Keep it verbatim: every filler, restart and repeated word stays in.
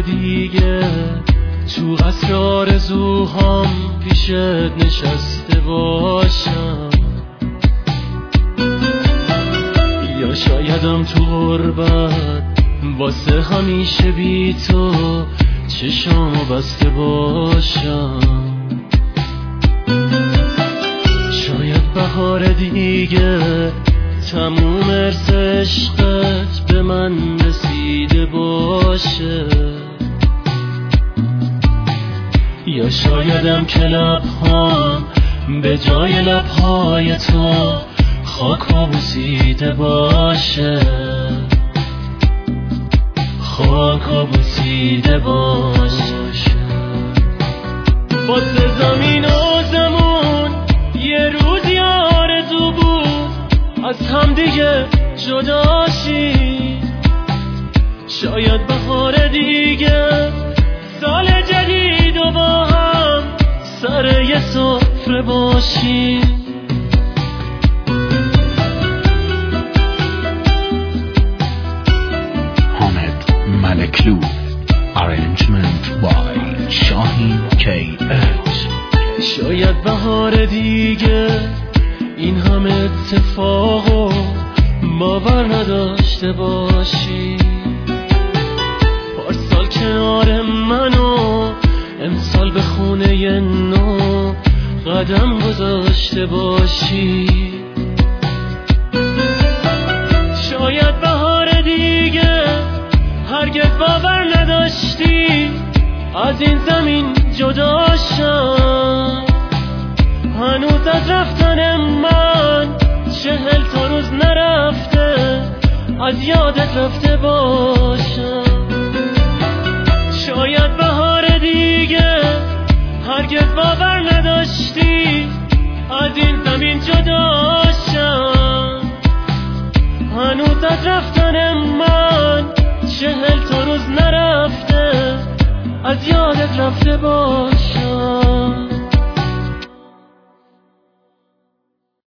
دیگه تو قصر آرزوهام پیشت نشسته باشم، یا شایدم تو غربت واسه همیشه بی تو چشامو بسته باشم. شاید بهار دیگه تموم ارث عشقت به من رسیده باشه، یا شایدم که لبهام به جای لبهای تو خاک و بوسیده باشه، خاک و بوسیده باشه. واسه زمین و زمون یه روزی آرزو بود از هم دیگه جدا شی، شاید بهار دیگه سال جدید و با هم سر یه سفره باشی. حامد ملکلو Arrangement by شاهین کی اچ. شاید بهار دیگه این همه اتفاقو باور نداشته باشی، پارسال کنار منو امسال به خونه نو قدم گذاشته باشی. شاید بهار دیگه هرگز باور نداشتی از این زمین جدا شم، هنوز از رفتن من چهل تا روز نرفته از یادت رفته باشم. شاید بهار دیگه هرگز باور نداشتی از این زمین جدا شم، هنوز از رفتن من چهل تا روز نرفته از یادت رفته باشم.